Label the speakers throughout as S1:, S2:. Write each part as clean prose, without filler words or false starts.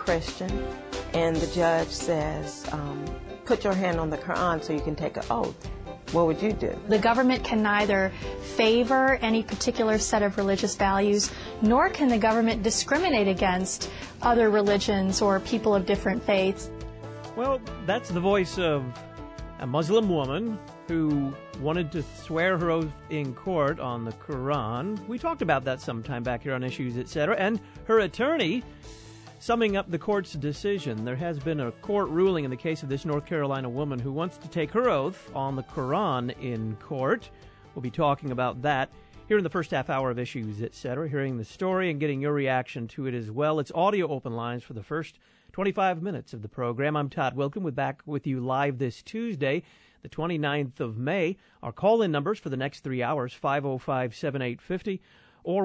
S1: Christian, and the judge says, put your hand on the Quran so you can take an oath, what would you do?
S2: The government can neither favor any particular set of religious values, nor can the government discriminate against other religions or people of different faiths.
S3: Well, that's the voice of a Muslim woman who wanted to swear her oath in court on the Quran. We talked about that sometime back here on Issues, Etc. And her attorney summing up the court's decision. There has been a court ruling in the case of this North Carolina woman who wants to take her oath on the Quran in court. We'll be talking about that here in the first half hour of Issues, Etc., hearing the story and getting your reaction to it as well. It's audio open lines for the first 25 minutes of the program. I'm Todd Wilkin, back with you live this Tuesday, the 29th of May. Our call-in numbers for the next 3 hours, 505-7850 or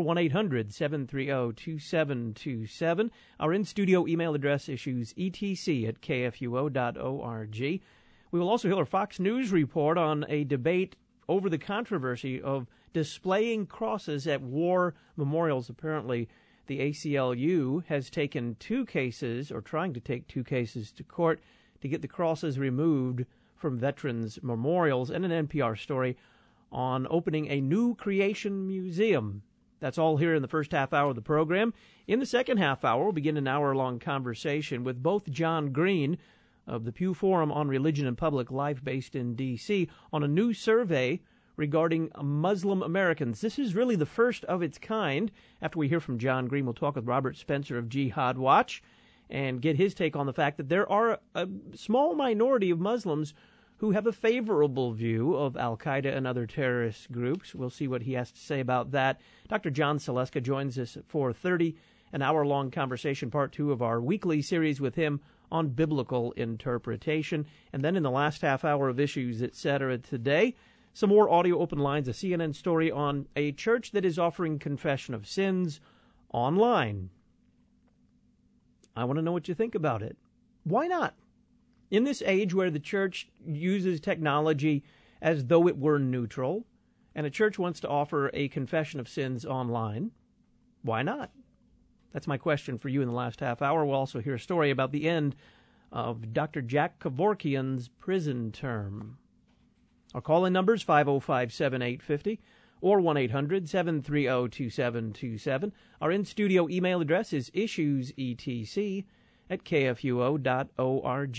S3: 1-800-730-2727. Our in-studio email address, issuesetc@kfuo.org. We will also hear a Fox News report on a debate over the controversy of displaying crosses at war memorials. Apparently, the ACLU has taken two cases, or trying to take two cases to court to get the crosses removed from veterans' memorials, and an NPR story on opening a new creation museum. That's all here in the first half hour of the program. In the second half hour, we'll begin an hour-long conversation with both John Green of the Pew Forum on Religion and Public Life based in D.C. on a new survey regarding Muslim Americans. This is really the first of its kind. After we hear from John Green, we'll talk with Robert Spencer of Jihad Watch and get his take on the fact that there are a small minority of Muslims who have a favorable view of al-Qaeda and other terrorist groups. We'll see what he has to say about that. Dr. John Saleska joins us at 4:30, an hour-long conversation, part two of our weekly series with him on biblical interpretation. And then in the last half hour of Issues, Etc. today, some more audio open lines, a CNN story on a church that is offering confession of sins online. I want to know what you think about it. Why not? In this age where the church uses technology as though it were neutral, and a church wants to offer a confession of sins online, why not? That's my question for you in the last half hour. We'll also hear a story about the end of Dr. Jack Kevorkian's prison term. Our call-in numbers, 505-7850 or 1-800-730-2727. Our in-studio email address is issuesetc@kfuo.org.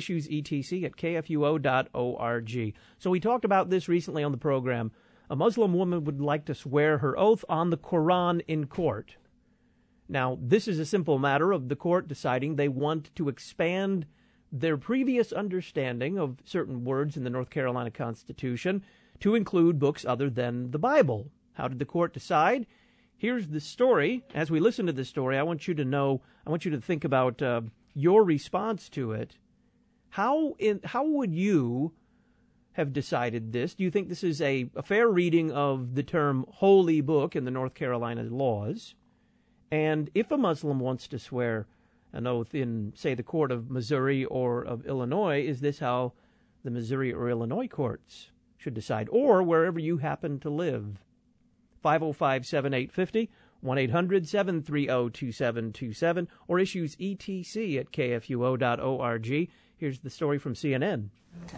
S3: Issuesetc@kfuo.org. So we talked about this recently on the program. A Muslim woman would like to swear her oath on the Quran in court. Now, this is a simple matter of the court deciding they want to expand their previous understanding of certain words in the North Carolina Constitution to include books other than the Bible. How did the court decide? Here's the story. As we listen to this story, I want you to think about your response to it. How would you have decided this? Do you think this is a fair reading of the term holy book in the North Carolina laws? And if a Muslim wants to swear an oath in, say, the court of Missouri or of Illinois, is this how the Missouri or Illinois courts should decide, or wherever you happen to live? 505-7850, 1-800-730-2727, or issuesetc@kfuo.org. Here's the story from CNN.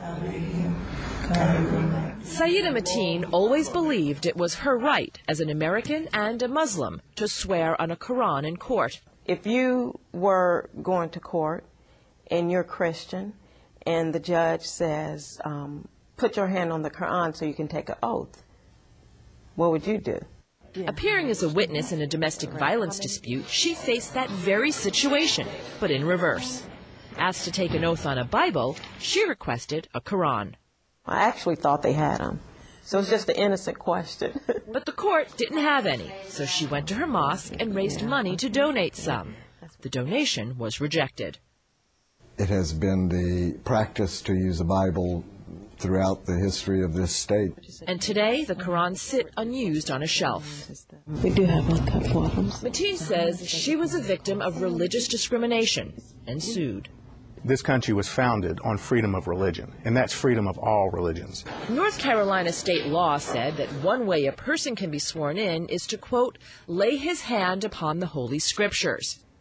S4: Sayyida Mateen always believed it was her right as an American and a Muslim to swear on a Quran in court.
S1: If you were going to court and you're Christian and the judge says, put your hand on the Quran so you can take an oath, what would you do?
S4: Appearing as a witness in a domestic violence dispute, she faced that very situation, but in reverse. Asked to take an oath on a Bible, she requested a Quran.
S1: I actually thought they had them, so it's just an innocent question.
S4: But the court didn't have any, so she went to her mosque and raised money to donate some. The donation was rejected.
S5: It has been the practice to use a Bible throughout the history of this state.
S4: And today, the Quran sit unused on a shelf.
S1: We do have one cup for them.
S4: Mateen says she was a victim of religious discrimination and sued.
S6: This country was founded on freedom of religion, and that's freedom of all religions.
S4: North Carolina state law said that one way a person can be sworn in is to, quote, lay his hand upon the Holy Scriptures.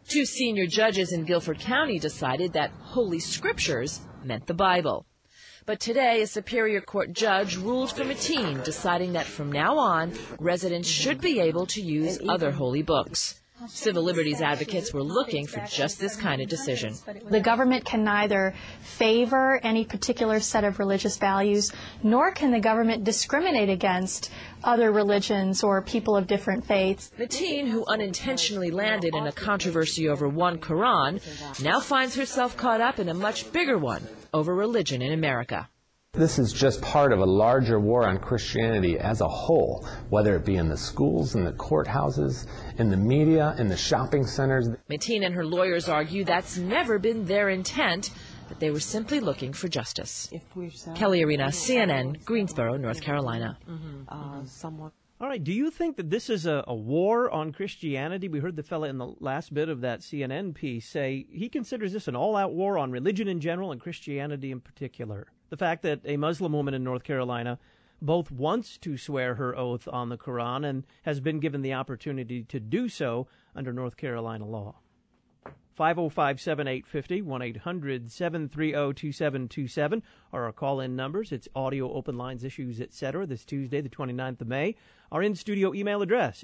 S4: Two senior judges in Guilford County decided that Holy Scriptures meant the Bible. But today, a Superior Court judge ruled for Mateen, deciding that from now on, residents should be able to use other holy books. Civil liberties advocates were looking for just this kind of decision.
S2: The government can neither favor any particular set of religious values, nor can the government discriminate against other religions or people of different faiths.
S4: Mateen, who unintentionally landed in a controversy over one Quran, now finds herself caught up in a much bigger one over religion in America.
S7: This is just part of a larger war on Christianity as a whole, whether it be in the schools, in the courthouses, in the media, in the shopping centers.
S4: Mateen and her lawyers argue that's never been their intent, that they were simply looking for justice. Kelly Arena, CNN, Greensboro, North Carolina.
S3: All right, do you think that this is a war on Christianity? We heard the fella in the last bit of that CNN piece say he considers this an all-out war on religion in general and Christianity in particular. The fact that a Muslim woman in North Carolina both wants to swear her oath on the Quran and has been given the opportunity to do so under North Carolina law. 505-7850, 1-800-730-2727 are our call-in numbers. It's audio, open lines, issues, etc. This Tuesday, the 29th of May. Our in-studio email address,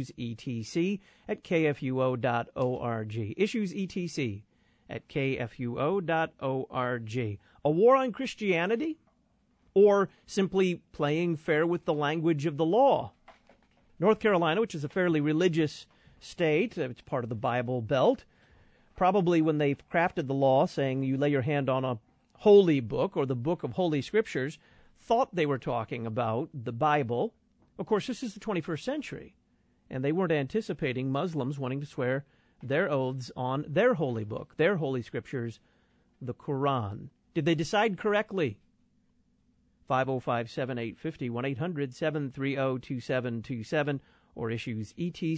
S3: issuesetc@kfuo.org. Issuesetc@kfuo.org. A war on Christianity? Or simply playing fair with the language of the law? North Carolina, which is a fairly religious state, it's part of the Bible Belt, probably when they've crafted the law saying you lay your hand on a holy book or the book of Holy Scriptures, thought they were talking about the Bible. Of course, this is the 21st century, and they weren't anticipating Muslims wanting to swear their oaths on their holy book, their Holy Scriptures, the Quran. Did they decide correctly? 505-7850, 1-800-730-2727, or issues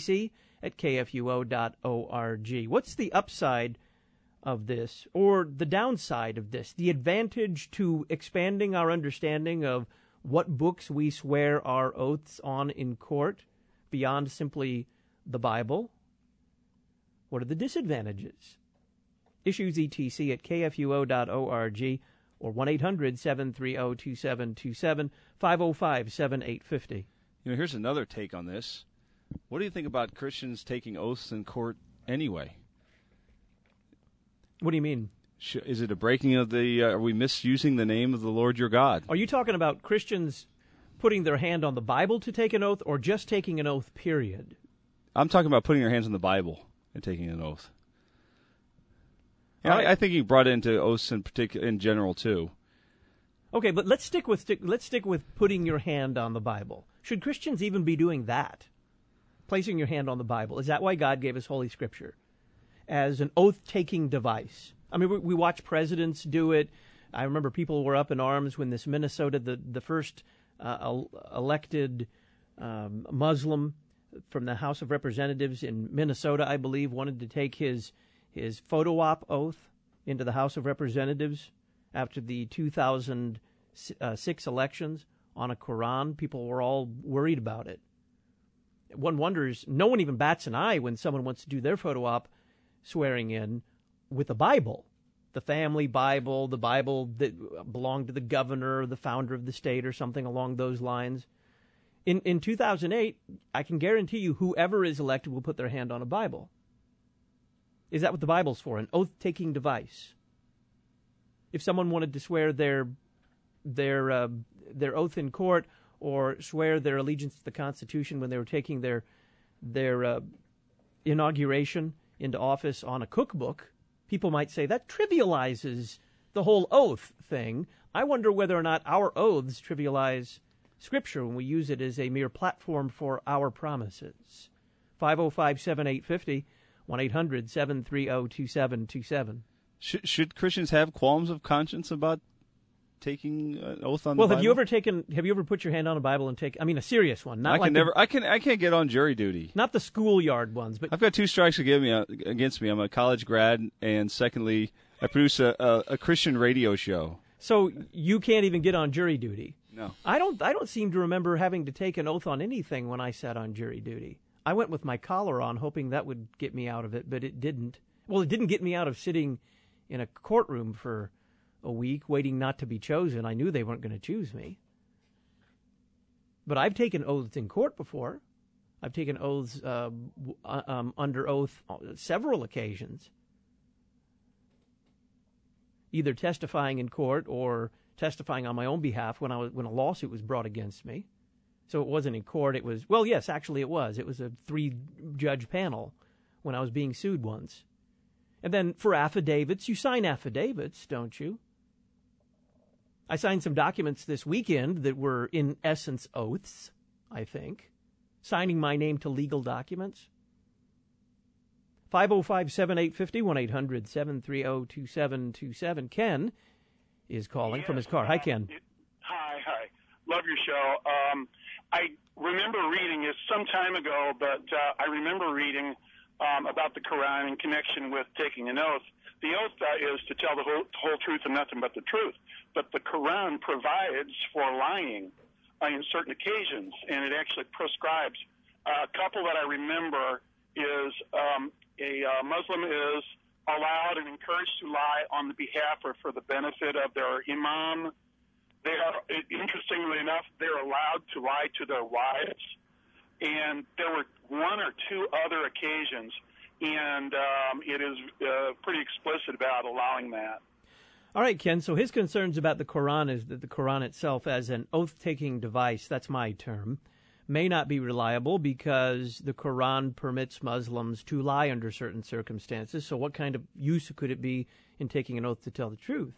S3: etc@kfuo.org. What's the upside of this, or the downside of this? The advantage to expanding our understanding of what books we swear our oaths on in court beyond simply the Bible? What are the disadvantages? Issues etc@kfuo.org or 1-800-730-2727, 505-7850.
S8: You know, here's another take on this. What do you think about Christians taking oaths in court anyway?
S3: What do you mean?
S8: Is it a breaking of the, are we misusing the name of the Lord your God?
S3: Are you talking about Christians putting their hand on the Bible to take an oath, or just taking an oath, period?
S8: I'm talking about putting your hands on the Bible and taking an oath. Yeah, I think you brought into oaths in general too.
S3: Okay, but let's stick with putting your hand on the Bible. Should Christians even be doing that? Placing your hand on the Bible. Is that why God gave us Holy Scripture? As an oath-taking device. I mean, we watch presidents do it. I remember people were up in arms when this Minnesota, the first elected Muslim from the House of Representatives in Minnesota, I believe, wanted to take his photo op oath into the House of Representatives after the 2006 elections on a Quran. People were all worried about it. One wonders, no one even bats an eye when someone wants to do their photo op swearing in with the Bible, the family Bible, the Bible that belonged to the governor or the founder of the state or something along those lines. In 2008, I can guarantee you whoever is elected will put their hand on a Bible. Is that what the Bible's for, an oath-taking device? If someone wanted to swear their oath in court or swear their allegiance to the Constitution when they were taking their inauguration into office on a cookbook, people might say that trivializes the whole oath thing. I wonder whether or not our oaths trivialize Scripture when we use it as a mere platform for our promises. 505-7850, 1-800-730-2727.
S8: Should Christians have qualms of conscience about taking an oath on the
S3: Bible?
S8: Bible?
S3: Have you ever put your hand on a Bible and a serious one? Not
S8: I can't get on jury duty.
S3: Not the schoolyard ones, but
S8: I've got 2 strikes against me. I'm a college grad, and secondly, I produce a Christian radio show.
S3: So you can't even get on jury duty.
S8: No.
S3: I don't seem to remember having to take an oath on anything when I sat on jury duty. I went with my collar on, hoping that would get me out of it, but it didn't. Well, it didn't get me out of sitting in a courtroom for a week waiting not to be chosen. I knew they weren't going to choose me. But I've taken oaths in court before. I've taken oaths under oath on several occasions, either testifying in court or testifying on my own behalf when a lawsuit was brought against me. So it wasn't in court. It was, well, yes, actually it was. It was a 3-judge panel when I was being sued once. And then for affidavits, you sign affidavits, don't you? I signed some documents this weekend that were, in essence, oaths, I think, signing my name to legal documents. 505-7850, 1-800-730-2727. Ken is calling from his car. Hi, Ken.
S9: Hi. Love your show. I remember reading this some time ago, but I remember reading about the Quran in connection with taking an oath. The oath is to tell the whole truth and nothing but the truth. But the Quran provides for lying in certain occasions, and it actually prescribes. A couple that I remember is a Muslim is allowed and encouraged to lie on the behalf or for the benefit of their imam. They are, interestingly enough, they're allowed to lie to their wives. And there were one or two other occasions, and it is pretty explicit about allowing that.
S3: All right, Ken, so his concerns about the Quran is that the Quran itself as an oath-taking device, that's my term, may not be reliable because the Quran permits Muslims to lie under certain circumstances. So what kind of use could it be in taking an oath to tell the truth?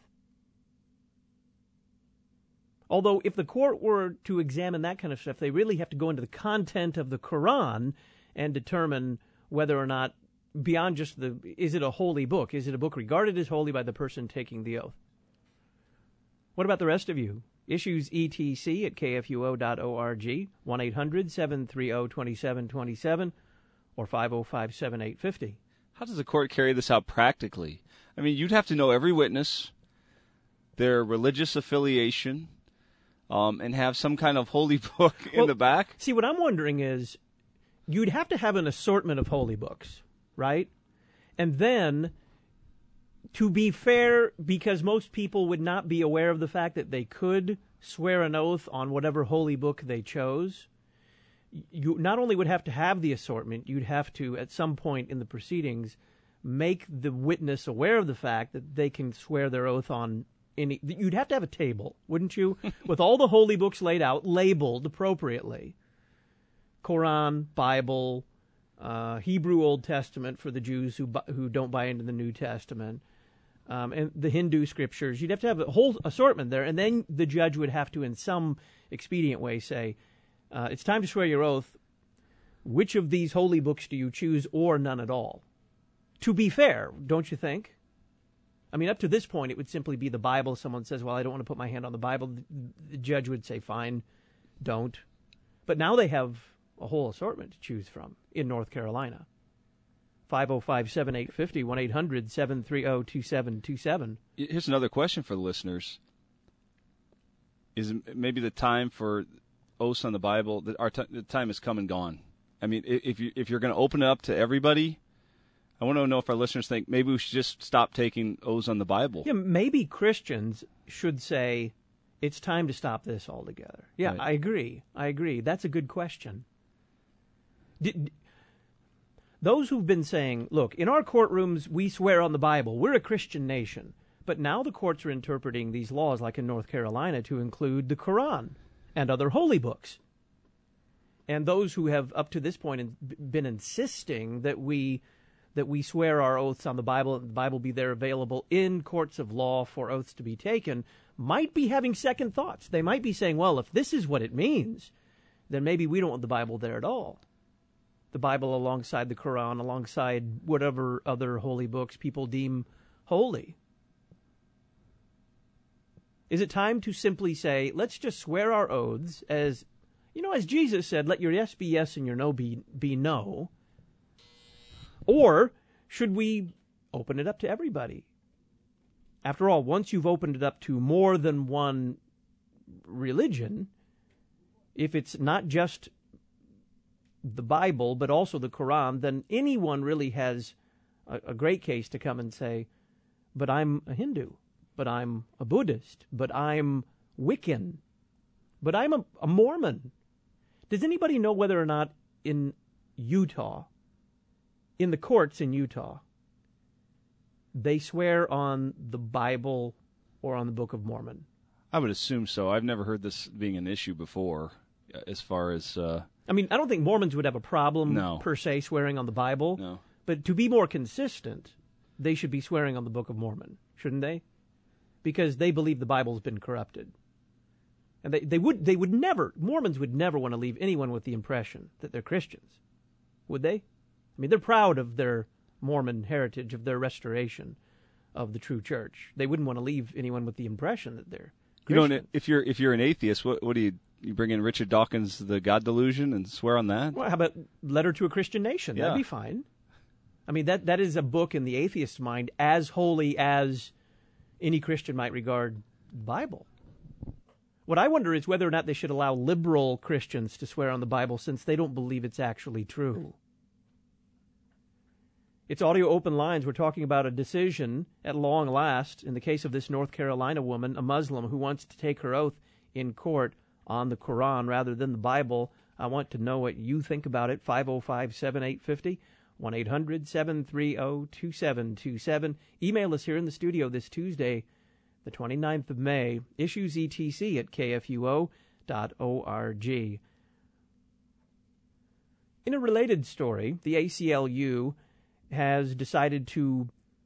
S3: Although if the court were to examine that kind of stuff, they really have to go into the content of the Quran and determine whether or not, beyond just is it a holy book? Is it a book regarded as holy by the person taking the oath? What about the rest of you? Issues etc at kfuo.org, 1-800-730-2727, or 505-7850.
S8: How does the court carry this out practically? I mean, you'd have to know every witness, their religious affiliation, and have some kind of holy book in the back?
S3: See, what I'm wondering is, you'd have to have an assortment of holy books, right? And then, to be fair, because most people would not be aware of the fact that they could swear an oath on whatever holy book they chose, you not only would have to have the assortment, you'd have to, at some point in the proceedings, make the witness aware of the fact that they can swear their oath on any. You'd have to have a table, wouldn't you, with all the holy books laid out, labeled appropriately. Quran, Bible, Hebrew Old Testament for the Jews who don't buy into the New Testament, and the Hindu scriptures. You'd have to have a whole assortment there, and then the judge would have to, in some expedient way, say, it's time to swear your oath. Which of these holy books do you choose, or none at all? To be fair, don't you think? I mean, up to this point, it would simply be the Bible. Someone says, well, I don't want to put my hand on the Bible. The judge would say, fine, don't. But now they have a whole assortment to choose from in North Carolina. 505-7850, 1-800-730-2727.
S8: Here's another question for the listeners. Is maybe the time for oaths on the Bible, the time has come and gone. I mean, if you're going to open it up to everybody, I want to know if our listeners think maybe we should just stop taking oaths on the Bible.
S3: Yeah, maybe Christians should say, it's time to stop this altogether. Yeah, right. I agree. That's a good question. Those who've been saying, look, in our courtrooms, we swear on the Bible. We're a Christian nation. But now the courts are interpreting these laws, like in North Carolina, to include the Quran and other holy books. And those who have, up to this point, been insisting that we swear our oaths on the Bible, and the Bible be there available in courts of law for oaths to be taken, might be having second thoughts. They might be saying, well, if this is what it means, then maybe we don't want the Bible there at all. The Bible alongside the Quran, alongside whatever other holy books people deem holy. Is it time to simply say, let's just swear our oaths as, as Jesus said, let your yes be yes and your no be no? Or should we open it up to everybody? After all, once you've opened it up to more than one religion, if it's not just the Bible, but also the Quran, then anyone really has a great case to come and say, but I'm a Hindu, but I'm a Buddhist, but I'm Wiccan, but I'm a Mormon. Does anybody know whether or not in Utah, in the courts in Utah, they swear on the Bible or on the Book of Mormon?
S8: I would assume so. I've never heard this being an issue before as far as...
S3: I mean, I don't think Mormons would have a problem, per se, swearing on the Bible.
S8: No.
S3: But to be more consistent, they should be swearing on the Book of Mormon, shouldn't they? Because they believe the Bible's been corrupted. And they would never, Mormons would never want to leave anyone with the impression that they're Christians, would they? I mean, they're proud of their Mormon heritage, of their restoration of the true church. They wouldn't want to leave anyone with the impression that they're Christians.
S8: You know, if you're an atheist, what do you bring in Richard Dawkins' The God Delusion and swear on that?
S3: Well, how about Letter to a Christian Nation?
S8: Yeah.
S3: That'd be fine. I mean, that is a book in the atheist's mind as holy as any Christian might regard the Bible. What I wonder is whether or not they should allow liberal Christians to swear on the Bible since they don't believe it's actually true. It's Audio Open Lines. We're talking about a decision at long last in the case of this North Carolina woman, a Muslim, who wants to take her oath in court on the Quran rather than the Bible. I want to know what you think about it. 505-7850, 1-800-730-2727. Email us here in the studio this Tuesday, the 29th of May, issuesetc@kfuo.org. In a related story, the ACLU has decided to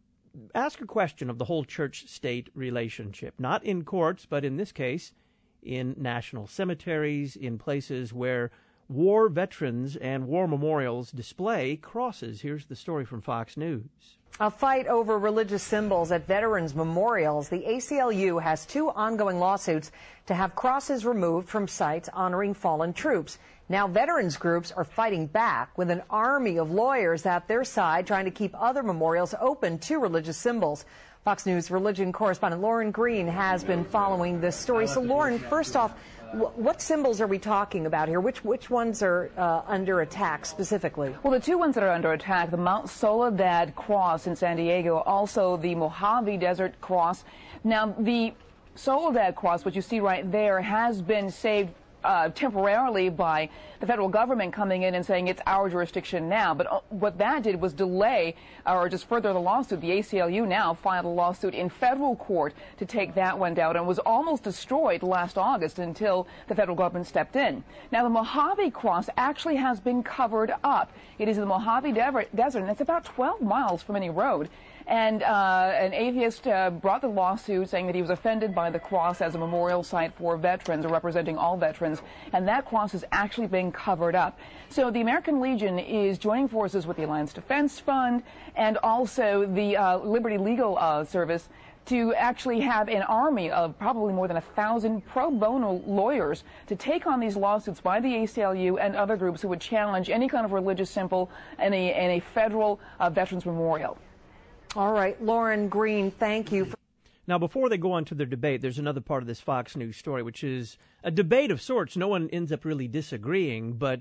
S3: ask a question of the whole church-state relationship, not in courts, but in this case, in national cemeteries, in places where war veterans and war memorials display crosses. Here's the story from Fox News.
S10: A fight over religious symbols at veterans' memorials. The ACLU has 2 ongoing lawsuits to have crosses removed from sites honoring fallen troops. Now veterans groups are fighting back with an army of lawyers at their side trying to keep other memorials open to religious symbols. Fox News religion correspondent Lauren Green has been following this story. So Lauren, first off, what symbols are we talking about here? Which ones are under attack specifically?
S11: Well, the 2 ones that are under attack, the Mount Soledad Cross in San Diego, also the Mojave Desert Cross. Now, the Soledad Cross, what you see right there, has been saved temporarily by the federal government coming in and saying it's our jurisdiction now. But what that did was delay or just further the lawsuit. The ACLU now filed a lawsuit in federal court to take that one down and was almost destroyed last August until the federal government stepped in. Now, the Mojave Cross actually has been covered up. It is in the Mojave Desert, and it's about 12 miles from any road. And an atheist brought the lawsuit saying that he was offended by the cross as a memorial site for veterans or representing all veterans, and that cross is actually being covered up. So the American Legion is joining forces with the Alliance Defense Fund and also the Liberty Legal Service to actually have an army of probably more than 1,000 pro bono lawyers to take on these lawsuits by the ACLU and other groups who would challenge any kind of religious symbol in a federal veterans memorial.
S10: All right, Lauren Green, thank you.
S3: Now, before they go on to their debate, there's another part of this Fox News story, which is a debate of sorts. No one ends up really disagreeing, but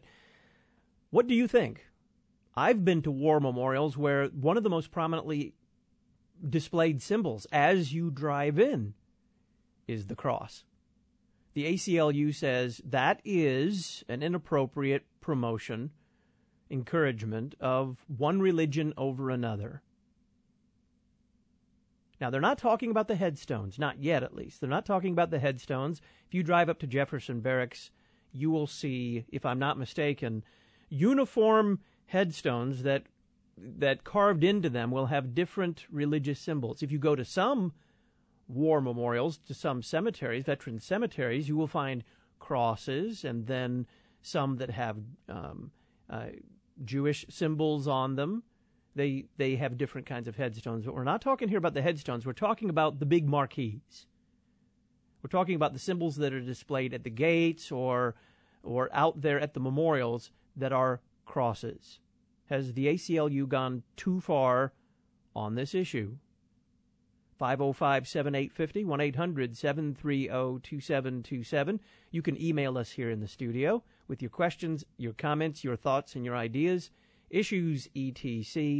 S3: what do you think? I've been to war memorials where one of the most prominently displayed symbols as you drive in is the cross. The ACLU says that is an inappropriate promotion, encouragement of one religion over another. Now, they're not talking about the headstones, not yet at least. They're not talking about the headstones. If you drive up to Jefferson Barracks, you will see, if I'm not mistaken, uniform headstones that carved into them will have different religious symbols. If you go to some war memorials, to some cemeteries, veteran cemeteries, you will find crosses and then some that have Jewish symbols on them. They have different kinds of headstones, but we're not talking here about the headstones. We're talking about the big marquees. We're talking about the symbols that are displayed at the gates or out there at the memorials that are crosses. Has the ACLU gone too far on this issue? 505-7850, 1-800-730-2727. You can email us here in the studio with your questions, your comments, your thoughts, and your ideas. issuesetc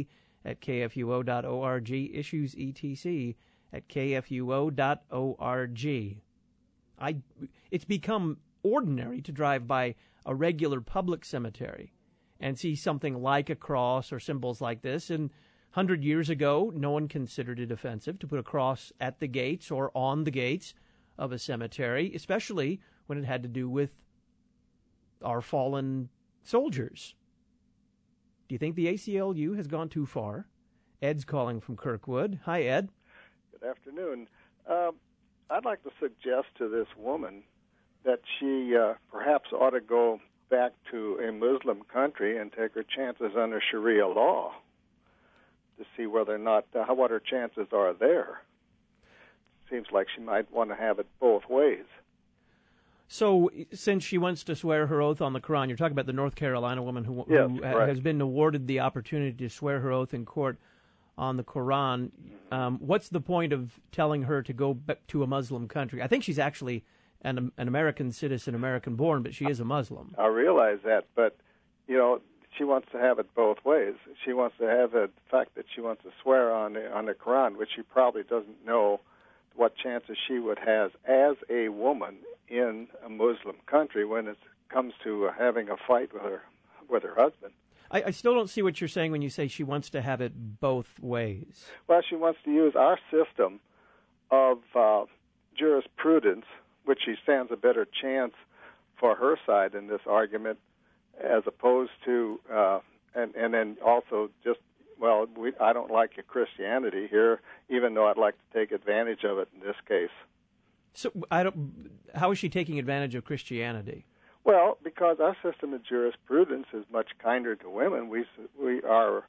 S3: at kfuo.org, issues etc at kfuo.org. It's become ordinary to drive by a regular public cemetery and see something like a cross or symbols like this. And 100 years ago, no one considered it offensive to put a cross at the gates or on the gates of a cemetery, especially when it had to do with our fallen soldiers. Do you think the ACLU has gone too far? Ed's calling from Kirkwood. Hi, Ed.
S12: Good afternoon. I'd like to suggest to this woman that she perhaps ought to go back to a Muslim country and take her chances under Sharia law to see whether or not what her chances are there. Seems like she might want to have it both ways.
S3: So, since she wants to swear her oath on the Quran, you're talking about the North Carolina woman who
S12: right.
S3: has been awarded the opportunity to swear her oath in court on the Quran. What's the point of telling her to go back to a Muslim country? I think she's actually an American citizen, American-born, but she is a Muslim.
S12: I realize that, but, you know, she wants to have it both ways. She wants to have the fact that she wants to swear on the Quran, which she probably doesn't know what chances she would have as a woman in a Muslim country when it comes to having a fight with her husband.
S3: I still don't see what you're saying when you say she wants to have it both ways.
S12: Well, she wants to use our system of jurisprudence, which she stands a better chance for her side in this argument, as opposed to, and then also just, well, I don't like your Christianity here, even though I'd like to take advantage of it in this case.
S3: So how is she taking advantage of Christianity?
S12: Well, because our system of jurisprudence is much kinder to women. We are,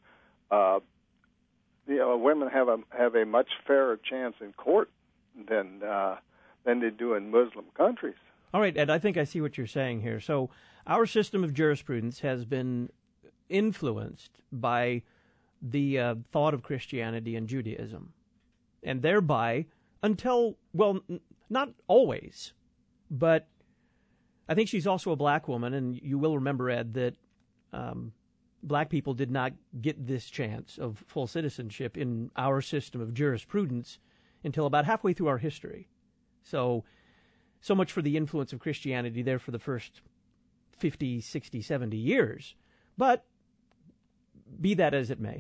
S12: women have a much fairer chance in court than they do in Muslim countries.
S3: All right, Ed, I think I see what you're saying here. So our system of jurisprudence has been influenced by the thought of Christianity and Judaism, and thereby, until, well, not always, but I think she's also a black woman, and you will remember, Ed, that black people did not get this chance of full citizenship in our system of jurisprudence until about halfway through our history. So much for the influence of Christianity there for the first 50, 60, 70 years. But be that as it may,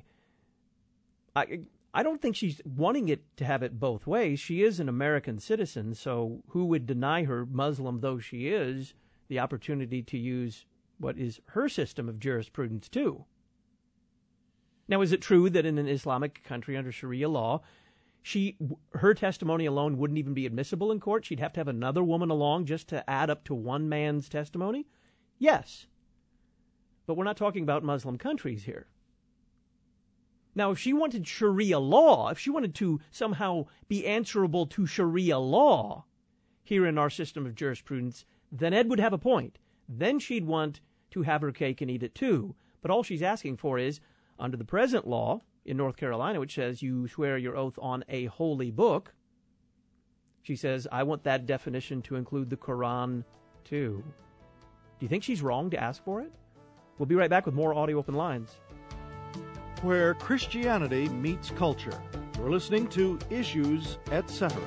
S3: I don't think she's wanting it to have it both ways. She is an American citizen, so who would deny her, Muslim though she is, the opportunity to use what is her system of jurisprudence too? Now, is it true that in an Islamic country under Sharia law, her testimony alone wouldn't even be admissible in court? She'd have to have another woman along just to add up to one man's testimony? Yes. But we're not talking about Muslim countries here. Now, if she wanted Sharia law, if she wanted to somehow be answerable to Sharia law here in our system of jurisprudence, then Ed would have a point. Then she'd want to have her cake and eat it too. But all she's asking for is, under the present law in North Carolina, which says you swear your oath on a holy book, she says, I want that definition to include the Quran too. Do you think she's wrong to ask for it? We'll be right back with more Audio Open Lines.
S13: Where Christianity meets culture. You're listening to Issues, Etc.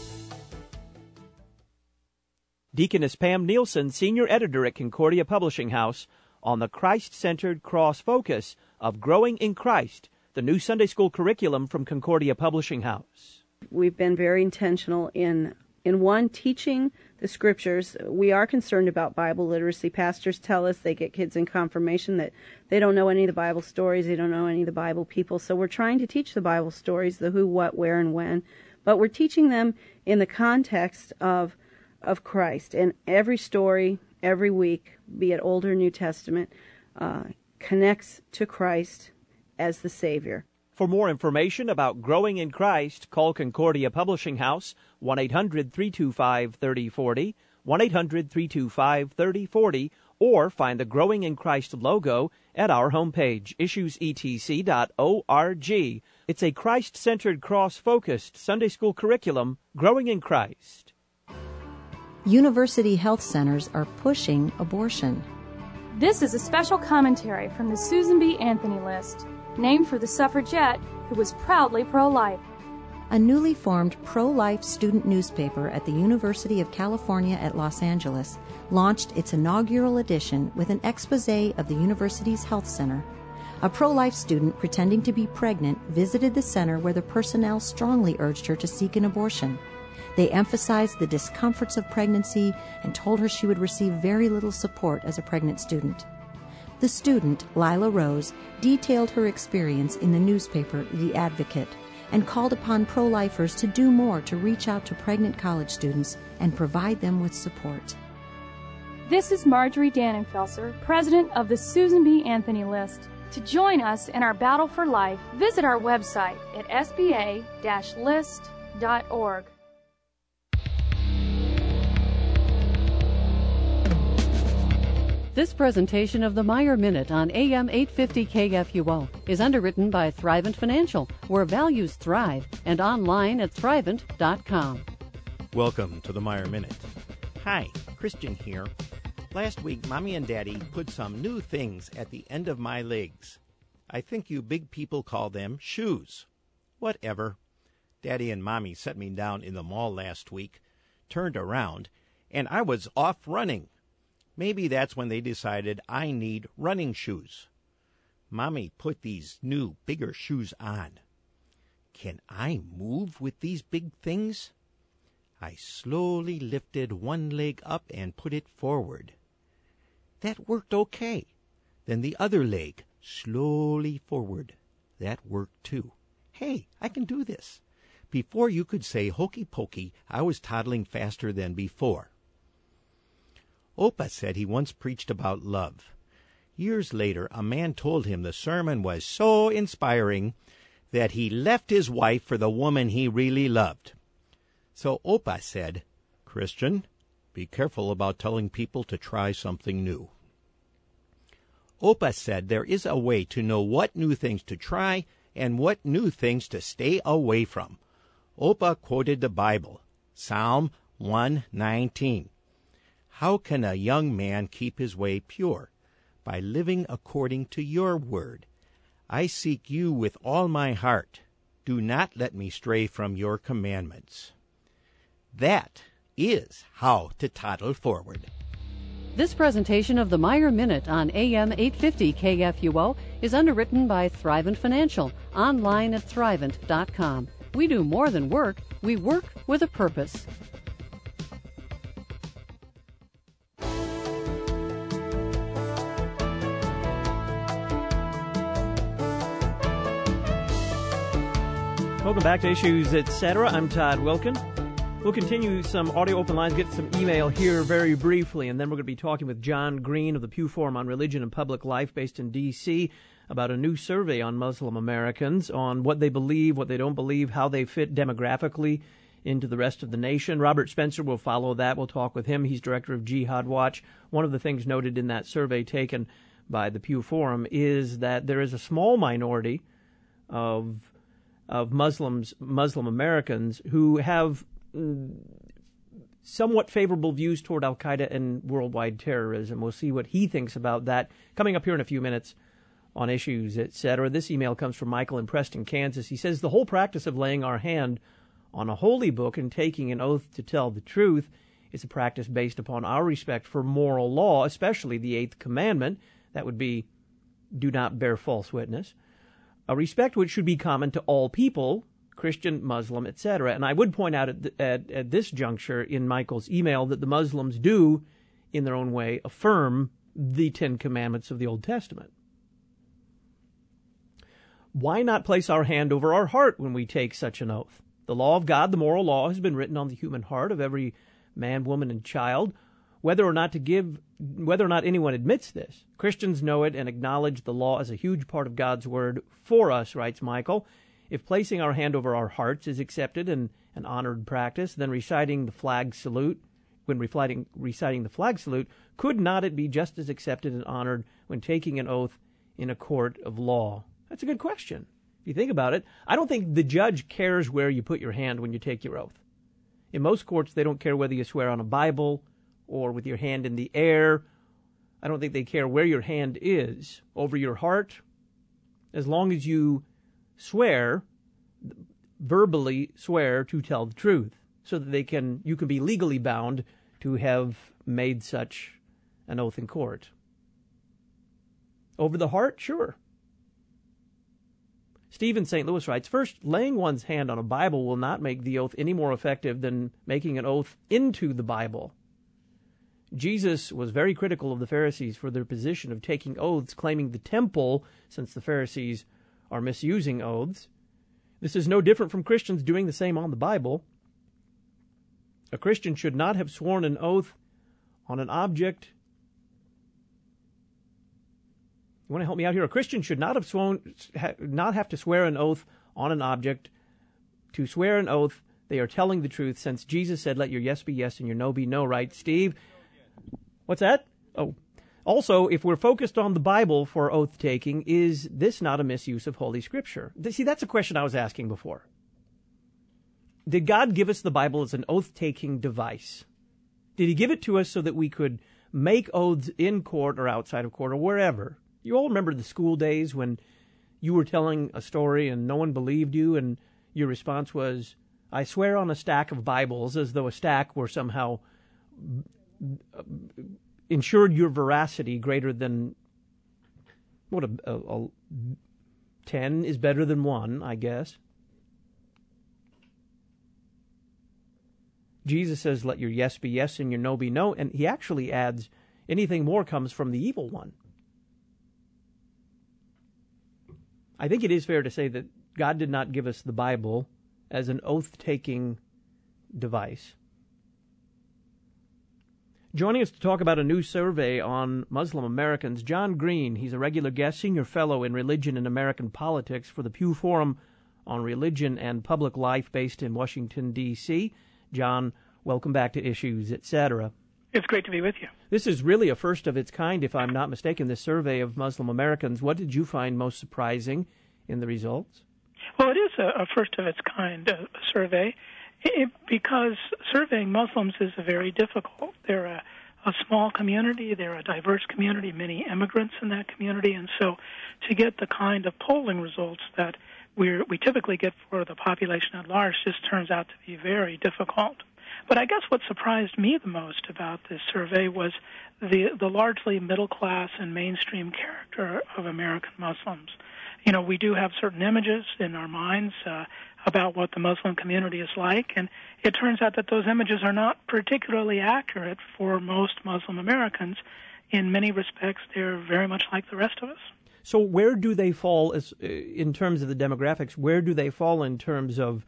S3: Deaconess Pam Nielsen, Senior Editor at Concordia Publishing House, on the Christ-centered cross focus of Growing in Christ, the new Sunday school curriculum from Concordia Publishing House.
S14: We've been very intentional in teaching the scriptures. We are concerned about Bible literacy. Pastors tell us they get kids in confirmation that they don't know any of the Bible stories, they don't know any of the Bible people. So we're trying to teach the Bible stories, the who, what, where, and when. But we're teaching them in the context of Christ. And every story, every week, be it Old or New Testament, connects to Christ as the Savior.
S3: For more information about Growing in Christ, call Concordia Publishing House, 1-800-325-3040, 1-800-325-3040, or find the Growing in Christ logo at our homepage, issuesetc.org. It's a Christ-centered, cross-focused Sunday school curriculum, Growing in Christ.
S15: University health centers are pushing abortion.
S16: This is a special commentary from the Susan B. Anthony List. named for the suffragette who was proudly pro-life.
S15: A newly formed pro-life student newspaper at the University of California at Los Angeles launched its inaugural edition with an expose of the university's health center. A pro-life student pretending to be pregnant visited the center where the personnel strongly urged her to seek an abortion. They emphasized the discomforts of pregnancy and told her she would receive very little support as a pregnant student. The student, Lila Rose, detailed her experience in the newspaper The Advocate and called upon pro-lifers to do more to reach out to pregnant college students and provide them with support.
S16: This is Marjorie Dannenfelser, president of the Susan B. Anthony List. To join us in our battle for life, visit our website at sba-list.org.
S17: This presentation of the Meyer Minute on AM 850 KFUO is underwritten by Thrivent Financial, where values thrive, and online at thrivent.com.
S18: Welcome to the Meyer Minute. Hi, Christian here. Last week, Mommy and Daddy put some new things at the end of my legs. I think you big people call them shoes. Whatever. Daddy and Mommy set me down in the mall last week, turned around, and I was off running. Maybe that's when they decided I need running shoes. Mommy put these new, bigger shoes on. Can I move with these big things? I slowly lifted one leg up and put it forward. That worked okay. Then the other leg, slowly forward. That worked too. Hey, I can do this. Before you could say hokey pokey, I was toddling faster than before. Opa said he once preached about love. Years later, a man told him the sermon was so inspiring that he left his wife for the woman he really loved. So Opa said, "Christian, be careful about telling people to try something new." Opa said there is a way to know what new things to try and what new things to stay away from. Opa quoted the Bible, Psalm 119. How can a young man keep his way pure? By living according to your word. I seek you with all my heart. Do not let me stray from your commandments. That is how to toddle forward.
S17: This presentation of the Meyer Minute on AM 850 KFUO is underwritten by Thrivent Financial, online at thrivent.com. We do more than work, we work with a purpose.
S3: Welcome back to Issues, Etc. I'm Todd Wilkin. We'll continue some audio open lines, get some email here very briefly, and then we're going to be talking with John Green of the Pew Forum on Religion and Public Life based in D.C. about a new survey on Muslim Americans, on what they believe, what they don't believe, how they fit demographically into the rest of the nation. Robert Spencer will follow that. We'll talk with him. He's director of Jihad Watch. One of the things noted in that survey taken by the Pew Forum is that there is a small minority of Muslim Americans who have somewhat favorable views toward Al-Qaeda and worldwide terrorism. We'll see what he thinks about that coming up here in a few minutes on Issues, Etc. This email comes from Michael in Preston, Kansas. He says, the whole practice of laying our hand on a holy book and taking an oath to tell the truth is a practice based upon our respect for moral law, especially the Eighth Commandment. That would be, do not bear false witness. A respect which should be common to all people, Christian, Muslim, etc. And I would point out at this juncture in Michael's email that the Muslims do, in their own way, affirm the Ten Commandments of the Old Testament. Why not place our hand over our heart when we take such an oath? The law of God, the moral law, has been written on the human heart of every man, woman, and child. Whether or not anyone admits this, Christians know it and acknowledge the law as a huge part of God's word for us, writes Michael. If placing our hand over our hearts is accepted and an honored practice, then reciting the flag salute, could not it be just as accepted and honored when taking an oath in a court of law? That's a good question. If you think about it, I don't think the judge cares where you put your hand when you take your oath. In most courts, they don't care whether you swear on a Bible or with your hand in the air. I don't think they care where your hand is, over your heart as long as you verbally swear to tell the truth, so that you can be legally bound to have made such an oath in court. Over the heart, sure. Steve in St. Louis writes, first, laying one's hand on a Bible will not make the oath any more effective than making an oath into the Bible. Jesus was very critical of the Pharisees for their position of taking oaths, claiming the temple, since the Pharisees are misusing oaths. This is no different from Christians doing the same on the Bible. A Christian should not have sworn an oath on an object. You want to help me out here? A Christian should not have to swear an oath on an object. To swear an oath, they are telling the truth, since Jesus said, let your yes be yes and your no be no, right, Steve? What's that? Oh. Also, if we're focused on the Bible for oath-taking, is this not a misuse of Holy Scripture? See, that's a question I was asking before. Did God give us the Bible as an oath-taking device? Did he give it to us so that we could make oaths in court or outside of court or wherever? You all remember the school days when you were telling a story and no one believed you, and your response was, I swear on a stack of Bibles, as though a stack were somehow ensured your veracity greater than, 10 is better than 1, I guess. Jesus says, let your yes be yes and your no be no, and he actually adds, anything more comes from the evil one. I think it is fair to say that God did not give us the Bible as an oath-taking device. Joining us to talk about a new survey on Muslim Americans, John Green. He's a regular guest, senior fellow in religion and American politics for the Pew Forum on Religion and Public Life based in Washington, D.C. John, welcome back to Issues, Etc.
S19: It's great to be with you.
S3: This is really a first of its kind, if I'm not mistaken, this survey of Muslim Americans. What did you find most surprising in the results?
S19: Well, it is a first of its kind survey because surveying Muslims is very difficult. They're a small community. They're a diverse community, many immigrants in that community. And so to get the kind of polling results that we typically get for the population at large just turns out to be very difficult. But I guess what surprised me the most about this survey was the largely middle-class and mainstream character of American Muslims. You know, we do have certain images in our minds about what the Muslim community is like, and it turns out that those images are not particularly accurate for most Muslim Americans. In many respects, they're very much like the rest of us.
S3: So where do they fall in terms of the demographics? Where do they fall in terms of,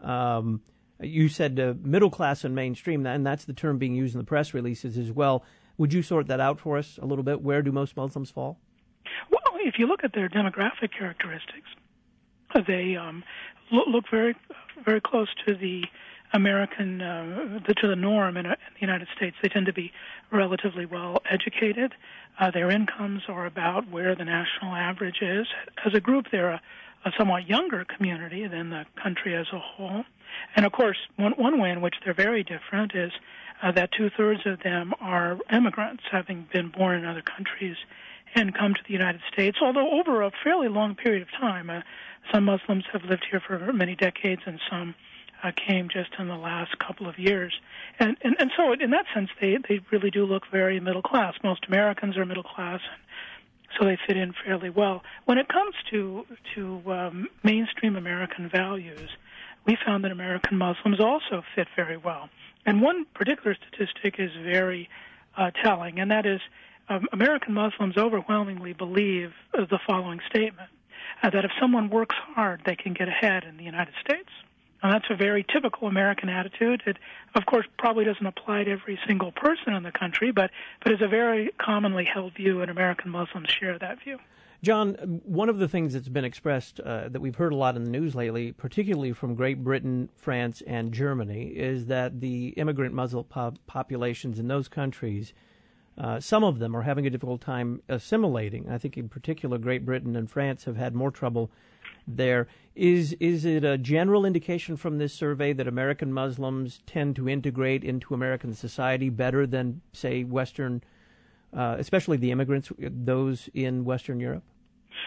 S3: you said middle class and mainstream, and that's the term being used in the press releases as well. Would you sort that out for us a little bit? Where do most Muslims fall?
S19: Well, if you look at their demographic characteristics, they look very, very close to the American, to the norm in the United States. They tend to be relatively well educated. Their incomes are about where the national average is. As a group, they're a somewhat younger community than the country as a whole. And of course, one way in which they're very different is that 2/3 of them are immigrants, having been born in other countries and come to the United States, although over a fairly long period of time. Some Muslims have lived here for many decades, and some came just in the last couple of years. And so in that sense, they really do look very middle class. Most Americans are middle class, and so they fit in fairly well. When it comes to mainstream American values, we found that American Muslims also fit very well. And one particular statistic is very telling, and that is American Muslims overwhelmingly believe the following statement, that if someone works hard, they can get ahead in the United States. And that's a very typical American attitude. It, of course, probably doesn't apply to every single person in the country, but is a very commonly held view, and American Muslims share that view.
S3: John, one of the things that's been expressed that we've heard a lot in the news lately, particularly from Great Britain, France, and Germany, is that the immigrant Muslim populations in those countries, some of them are having a difficult time assimilating. I think in particular Great Britain and France have had more trouble there. Is it a general indication from this survey that American Muslims tend to integrate into American society better than, say, Western, especially the immigrants, those in Western Europe?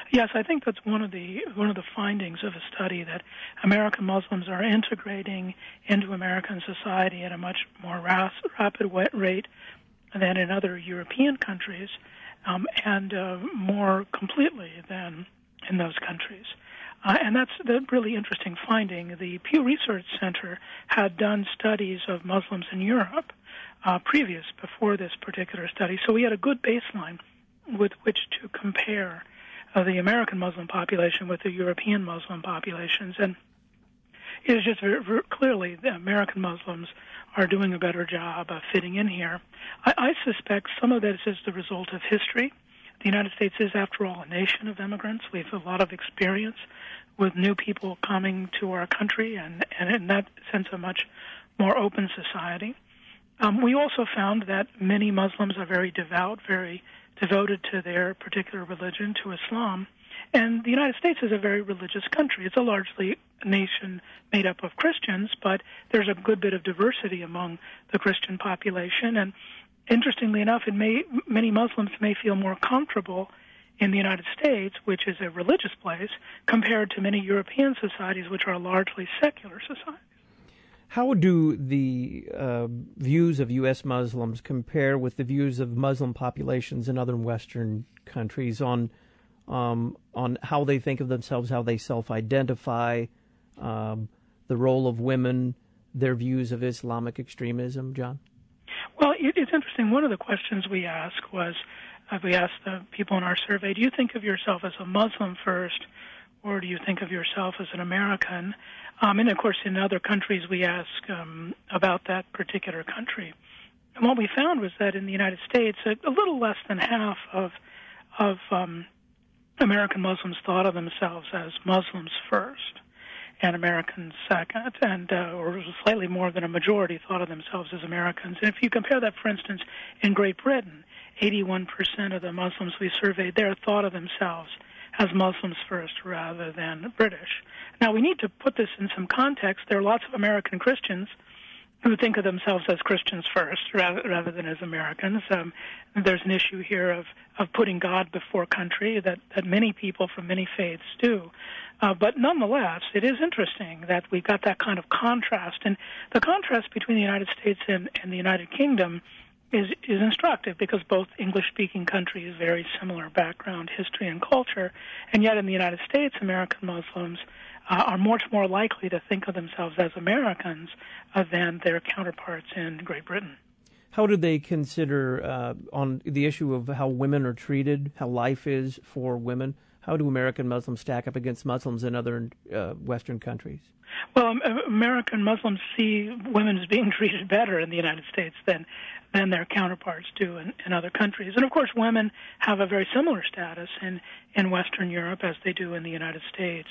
S19: Yes, I think that's one of the findings of a study, that American Muslims are integrating into American society at a much more rapid rate than in other European countries, and more completely than in those countries. And that's the really interesting finding. The Pew Research Center had done studies of Muslims in Europe before this particular study, so we had a good baseline with which to compare the American Muslim population with the European Muslim populations. And it is just very clearly the American Muslims are doing a better job of fitting in here. I suspect some of this is the result of history. The United States is, after all, a nation of immigrants. We have a lot of experience with new people coming to our country, and in that sense, a much more open society. We also found that many Muslims are very devout, very devoted to their particular religion, to Islam. And the United States is a very religious country. It's a largely nation made up of Christians, but there's a good bit of diversity among the Christian population. And interestingly enough, many Muslims may feel more comfortable in the United States, which is a religious place, compared to many European societies, which are largely secular societies.
S3: How do the views of U.S. Muslims compare with the views of Muslim populations in other Western countries on how they think of themselves, how they self-identify, the role of women, their views of Islamic extremism, John?
S19: Well, it's interesting. One of the questions we asked was, we asked the people in our survey, do you think of yourself as a Muslim first, or do you think of yourself as an American? And, of course, in other countries we ask about that particular country. And what we found was that in the United States, a little less than half of American Muslims thought of themselves as Muslims first and Americans second, and or slightly more than a majority thought of themselves as Americans. And if you compare that, for instance, in Great Britain, 81% of the Muslims we surveyed there thought of themselves as Muslims first rather than British. Now, we need to put this in some context. There are lots of American Christians who think of themselves as Christians first rather than as Americans. There's an issue here of putting God before country that many people from many faiths do. But nonetheless, it is interesting that we've got that kind of contrast. And the contrast between the United States and the United Kingdom is instructive, because both English-speaking countries, very similar background, history, and culture, and yet in the United States, American Muslims are much more likely to think of themselves as Americans than their counterparts in Great Britain.
S3: How do they consider on the issue of how women are treated, how life is for women? How do American Muslims stack up against Muslims in other Western countries?
S19: Well, American Muslims see women as being treated better in the United States than their counterparts do in other countries. And, of course, women have a very similar status in Western Europe as they do in the United States.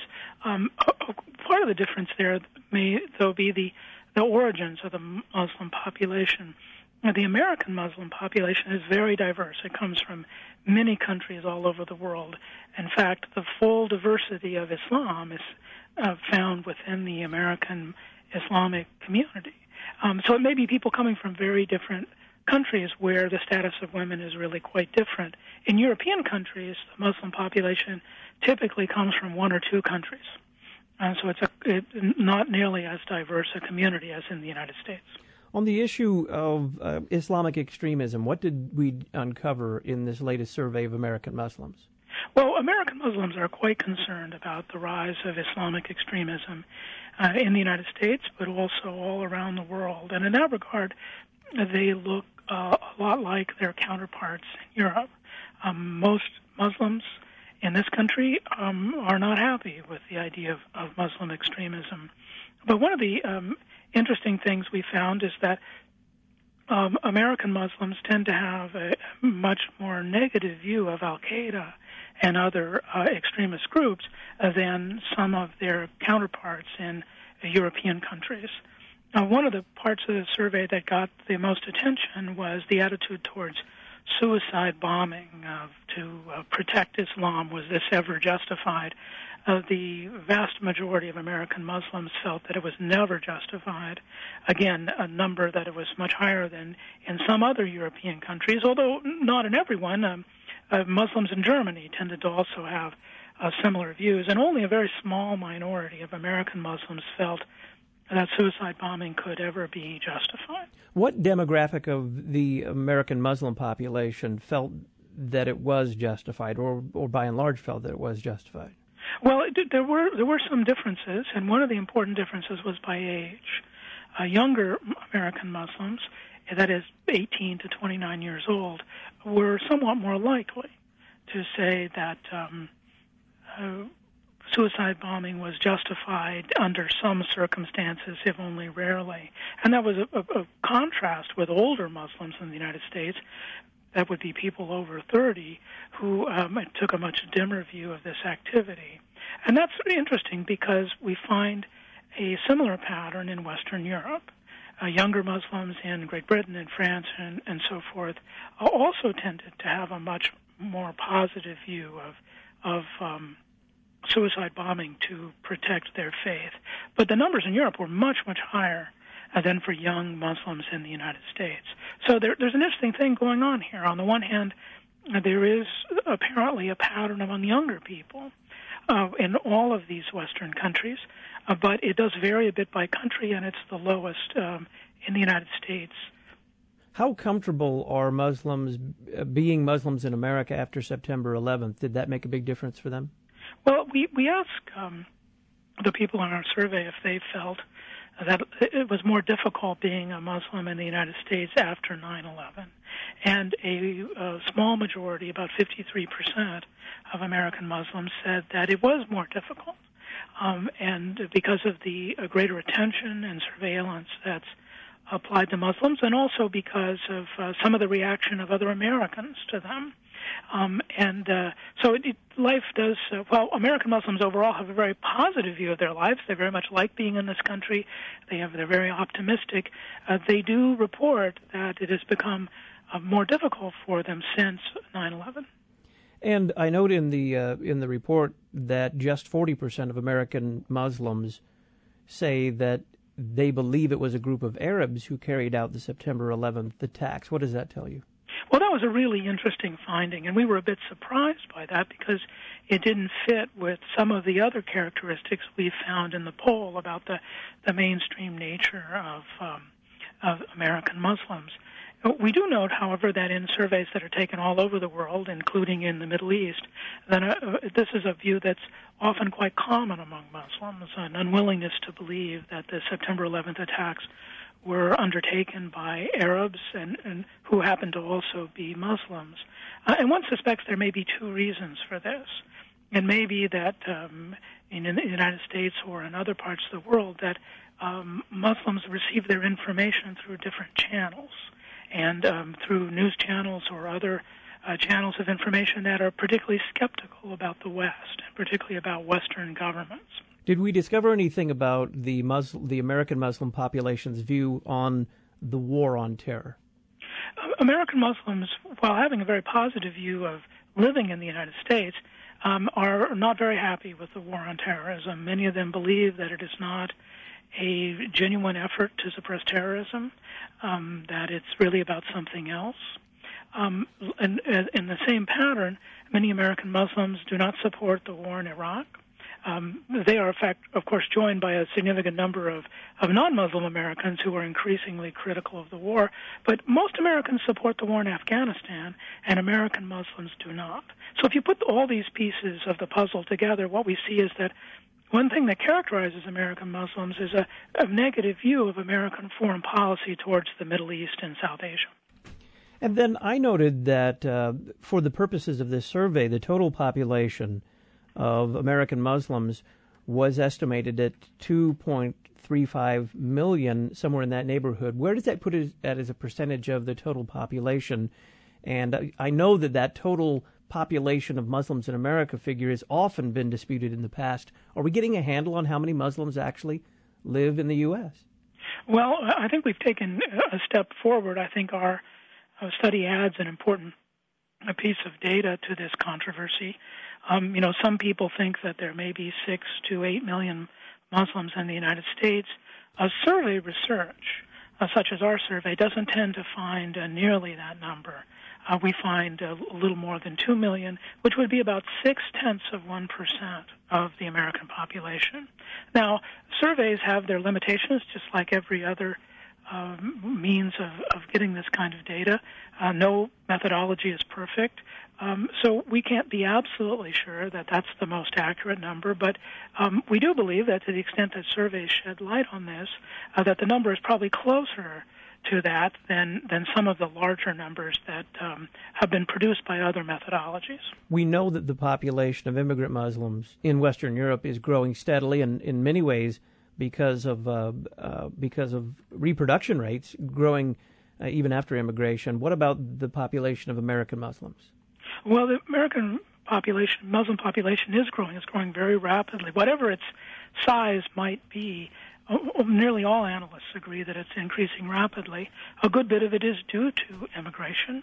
S19: Part of the difference there may, though, be the origins of the Muslim population. The American Muslim population is very diverse. It comes from many countries all over the world. In fact, the full diversity of Islam is found within the American Islamic community. So it may be people coming from very different countries where the status of women is really quite different. In European countries, the Muslim population typically comes from one or two countries. So it's not nearly as diverse a community as in the United States.
S3: On the issue of Islamic extremism, what did we uncover in this latest survey of American Muslims?
S19: Well, American Muslims are quite concerned about the rise of Islamic extremism in the United States, but also all around the world. And in that regard, they look a lot like their counterparts in Europe. Most Muslims in this country are not happy with the idea of Muslim extremism. But one of the interesting things we found is that American Muslims tend to have a much more negative view of Al-Qaeda and other extremist groups than some of their counterparts in European countries. One of the parts of the survey that got the most attention was the attitude towards suicide bombing to protect Islam. Was this ever justified? The vast majority of American Muslims felt that it was never justified. Again, a number that it was much higher than in some other European countries, although not in every one. Muslims in Germany tended to also have similar views, and only a very small minority of American Muslims felt that suicide bombing could ever be justified.
S3: What demographic of the American Muslim population felt that it was justified, or by and large felt that it was justified?
S19: Well, there were some differences, and one of the important differences was by age. Younger American Muslims, that is 18 to 29 years old, were somewhat more likely to say that suicide bombing was justified under some circumstances, if only rarely. And that was a contrast with older Muslims in the United States. That would be people over 30 who took a much dimmer view of this activity. And that's interesting because we find a similar pattern in Western Europe. Younger Muslims in Great Britain and France and so forth also tended to have a much more positive view of suicide bombing to protect their faith. But the numbers in Europe were much, much higher than for young Muslims in the United States. So there's an interesting thing going on here. On the one hand, there is apparently a pattern among younger people in all of these Western countries, but it does vary a bit by country, and it's the lowest in the United States.
S3: How comfortable are Muslims being Muslims in America after September 11th? Did that make a big difference for them?
S19: Well, we asked the people in our survey if they felt that it was more difficult being a Muslim in the United States after 9/11. And a small majority, about 53% of American Muslims, said that it was more difficult. And because of the greater attention and surveillance that's applied to Muslims, and also because of some of the reaction of other Americans to them. So life does, American Muslims overall have a very positive view of their lives. They very much like being in this country. They're very optimistic. They do report that it has become more difficult for them since 9/11.
S3: And I note in the report that just 40% of American Muslims say that they believe it was a group of Arabs who carried out the September 11th attacks. What does that tell you?
S19: Well, that was a really interesting finding, and we were a bit surprised by that because it didn't fit with some of the other characteristics we found in the poll about the mainstream nature of American Muslims. We do note, however, that in surveys that are taken all over the world, including in the Middle East, that this is a view that's often quite common among Muslims, an unwillingness to believe that the September 11th attacks were undertaken by Arabs and who happen to also be Muslims. And one suspects there may be two reasons for this. It may be that in the United States or in other parts of the world that Muslims receive their information through different channels and through news channels or other channels of information that are particularly skeptical about the West, and particularly about Western governments.
S3: Did we discover anything about the American Muslim population's view on the war on terror?
S19: American Muslims, while having a very positive view of living in the United States, are not very happy with the war on terrorism. Many of them believe that it is not a genuine effort to suppress terrorism, that it's really about something else. And in the same pattern, many American Muslims do not support the war in Iraq. They are, in fact, of course, joined by a significant number of non-Muslim Americans who are increasingly critical of the war. But most Americans support the war in Afghanistan, and American Muslims do not. So if you put all these pieces of the puzzle together, what we see is that one thing that characterizes American Muslims is a negative view of American foreign policy towards the Middle East and South Asia.
S3: And then I noted that for the purposes of this survey, the total population of American Muslims was estimated at 2.35 million, somewhere in that neighborhood. Where does that put it at as a percentage of the total population? And I know that total population of Muslims in America figure has often been disputed in the past. Are we getting a handle on how many Muslims actually live in the U.S.?
S19: Well, I think we've taken a step forward. I think our study adds an important piece of data to this controversy. Some people think that there may be 6 to 8 million Muslims in the United States. Survey research, such as our survey, doesn't tend to find nearly that number. we find a little more than 2 million, which would be about 0.6% of the American population. Now, surveys have their limitations, just like every other means of getting this kind of data. No methodology is perfect. So we can't be absolutely sure that that's the most accurate number, but we do believe that to the extent that surveys shed light on this, that the number is probably closer to that than some of the larger numbers that have been produced by other methodologies.
S3: We know that the population of immigrant Muslims in Western Europe is growing steadily, and in many ways because of reproduction rates growing even after immigration. What about the population of American Muslims?
S19: Well, the American population, Muslim population, is growing. It's growing very rapidly. Whatever its size might be, nearly all analysts agree that it's increasing rapidly. A good bit of it is due to immigration.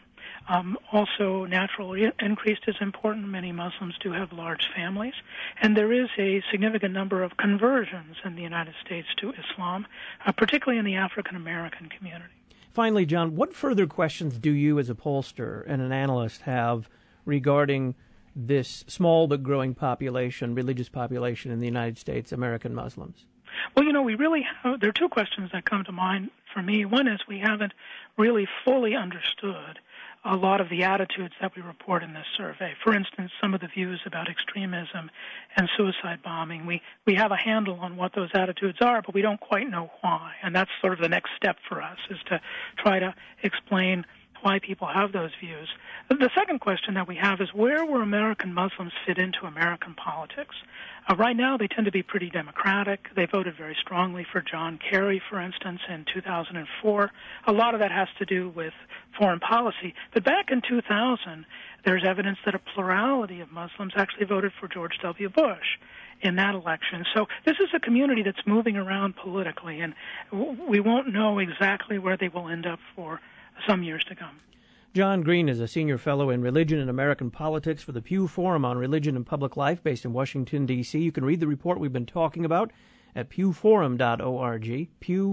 S19: Also, natural increase is important. Many Muslims do have large families. And there is a significant number of conversions in the United States to Islam, particularly in the African American community.
S3: Finally, John, what further questions do you as a pollster and an analyst have regarding this small but growing population, religious population in the United States, American Muslims?
S19: Well, we really have, there are two questions that come to mind for me. One is we haven't really fully understood a lot of the attitudes that we report in this survey. For instance, some of the views about extremism and suicide bombing. We have a handle on what those attitudes are, but we don't quite know why. And that's sort of the next step for us, is to try to explain why people have those views. The second question that we have is, where will American Muslims fit into American politics? Right now, they tend to be pretty democratic. They voted very strongly for John Kerry, for instance, in 2004. A lot of that has to do with foreign policy. But back in 2000, there's evidence that a plurality of Muslims actually voted for George W. Bush in that election. So this is a community that's moving around politically, and we won't know exactly where they will end up for some years to come.
S3: John Green is a senior fellow in religion and American politics for the Pew Forum on Religion and Public Life based in Washington, D.C. You can read the report we've been talking about at pewforum.org,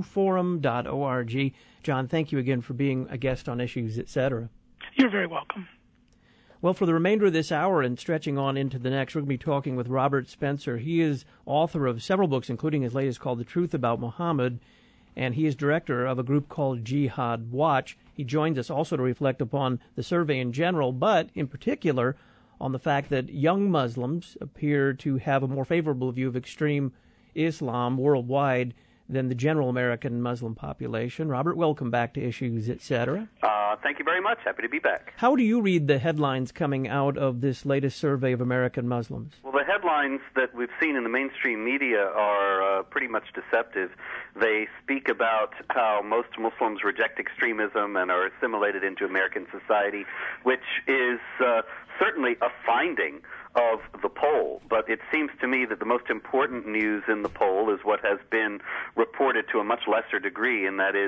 S3: pewforum.org. John, thank you again for being a guest on Issues, Etc.
S19: You're very welcome.
S3: Well, for the remainder of this hour and stretching on into the next, we're going to be talking with Robert Spencer. He is author of several books, including his latest called The Truth About Muhammad, and he is director of a group called Jihad Watch. He joins us also to reflect upon the survey in general, but in particular on the fact that young Muslims appear to have a more favorable view of extreme Islam worldwide than the general American Muslim population. Robert, welcome back to Issues, Etc.
S20: Thank you very much. Happy to be back.
S3: How do you read the headlines coming out of this latest survey of American Muslims?
S20: Well, the headlines that we've seen in the mainstream media are pretty much deceptive. They speak about how most Muslims reject extremism and are assimilated into American society, which is certainly a finding of the poll, but it seems to me that the most important news in the poll is what has been reported to a much lesser degree, and that is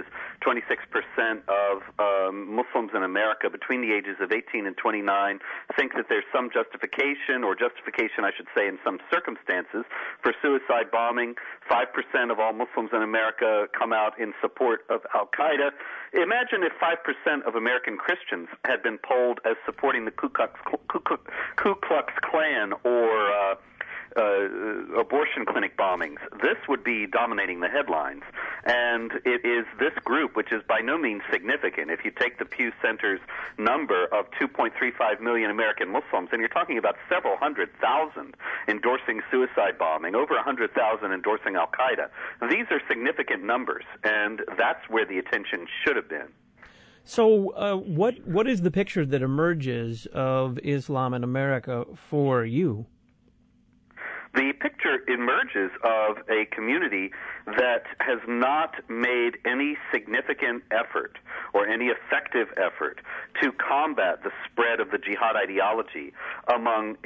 S20: 26% of Muslims in America between the ages of 18 and 29 think that there's some justification, I should say, in some circumstances, for suicide bombing. 5% of all Muslims in America come out in support of Al-Qaeda. Imagine if 5% of American Christians had been polled as supporting the Ku Klux Klan or abortion clinic bombings. This would be dominating the headlines. And it is this group, which is by no means significant. If you take the Pew Center's number of 2.35 million American Muslims, and you're talking about several 100,000 endorsing suicide bombing, over 100,000 endorsing Al-Qaeda. These are significant numbers, and that's where the attention should have been.
S3: So what is the picture that emerges of Islam in America for you?
S20: The picture emerges of a community that has not made any significant effort or any effective effort to combat the spread of the jihad ideology among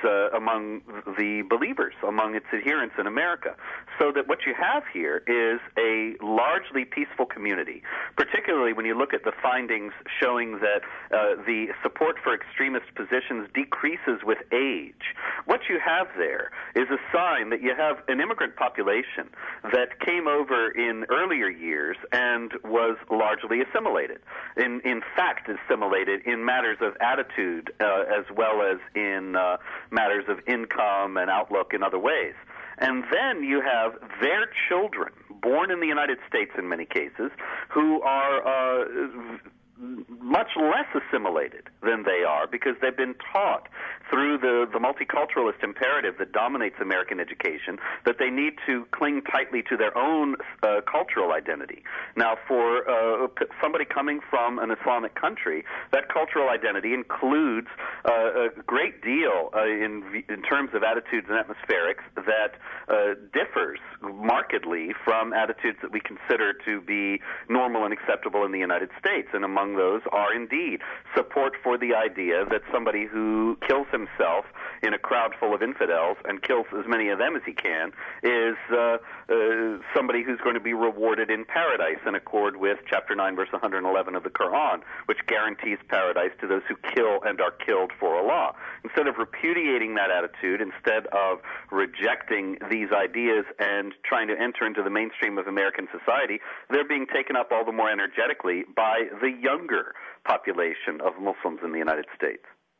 S20: the believers, among its adherents in America. So that what you have here is a largely peaceful community, particularly when you look at the findings showing that the support for extremist positions decreases with age. What you have there is is a sign that you have an immigrant population that came over in earlier years and was largely assimilated. In fact, assimilated in matters of attitude as well as in matters of income and outlook in other ways. And then you have their children, born in the United States in many cases, who are much less assimilated than they are because they've been taught through the multiculturalist imperative that dominates American education that they need to cling tightly to their own cultural identity. Now, for somebody coming from an Islamic country, that cultural identity includes a great deal in terms of attitudes and atmospherics that differs markedly from attitudes that we consider to be normal and acceptable in the United States. And among those are indeed support for the idea that somebody who kills himself in a crowd full of infidels and kills as many of them as he can is somebody who's going to be rewarded in paradise in accord with chapter 9, verse 111 of the Quran, which guarantees paradise to those who kill and are killed for Allah. Instead of repudiating that attitude, instead of rejecting these ideas and trying to enter into the mainstream of American society, they're being taken up all the more energetically by the younger population of Muslims in the United States.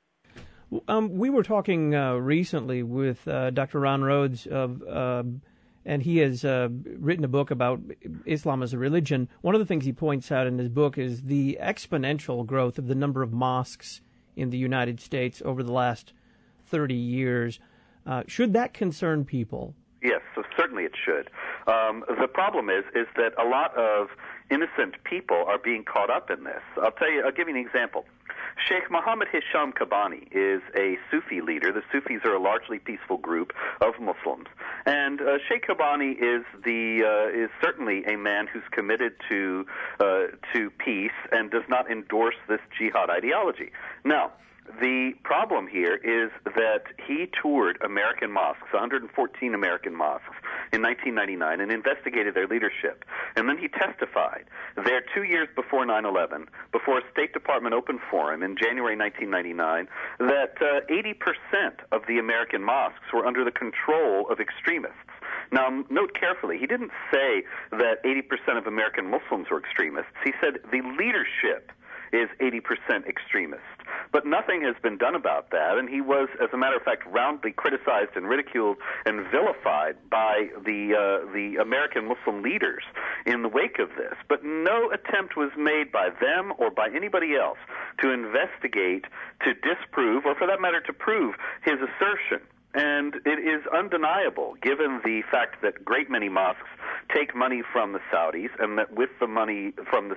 S3: We were talking recently with Dr. Ron Rhodes, and he has written a book about Islam as a religion. One of the things he points out in his book is the exponential growth of the number of mosques in the United States over the last 30 years. Should that concern people?
S20: Yes, so certainly it should. The problem is that a lot of innocent people are being caught up in this. I'll give you an example. Sheikh Mohammed Hisham Kabani is a Sufi leader. The Sufis are a largely peaceful group of Muslims, and Sheikh Kabani is certainly a man who's committed to peace and does not endorse this jihad ideology. Now, the problem here is that he toured American mosques, 114 American mosques, in 1999 and investigated their leadership. And then he testified there 2 years before 9/11, before a State Department open forum in January 1999, that 80% of the American mosques were under the control of extremists. Now, note carefully, he didn't say that 80% of American Muslims were extremists. He said the leadership is 80% extremist. But nothing has been done about that, and he was, as a matter of fact, roundly criticized and ridiculed and vilified by the American Muslim leaders in the wake of this. But no attempt was made by them or by anybody else to investigate, to disprove, or for that matter, to prove his assertion. And it is undeniable, given the fact that a great many mosques take money from the Saudis, and that with the money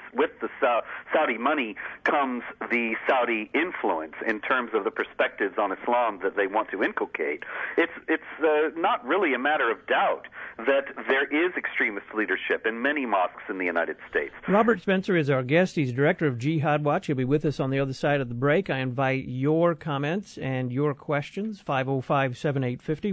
S20: Saudi money comes the Saudi influence in terms of the perspectives on Islam that they want to inculcate. It's not really a matter of doubt that there is extremist leadership in many mosques in the United States.
S3: Robert Spencer is our guest. He's director of Jihad Watch. He'll be with us on the other side of the break. I invite your comments and your questions. 505-7850,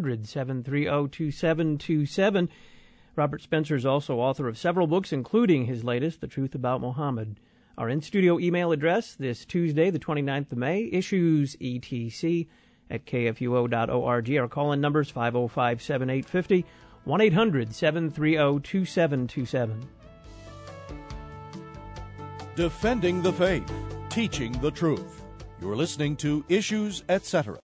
S3: 1-800-730-2727. Robert Spencer is also author of several books, including his latest, The Truth About Muhammad. Our in-studio email address this Tuesday, the 29th of May, issuesetc@kfuo.org. Our call-in numbers, 505-7850, 1-800-730-2727.
S13: Defending the faith, teaching the truth. You're listening to Issues, Etc.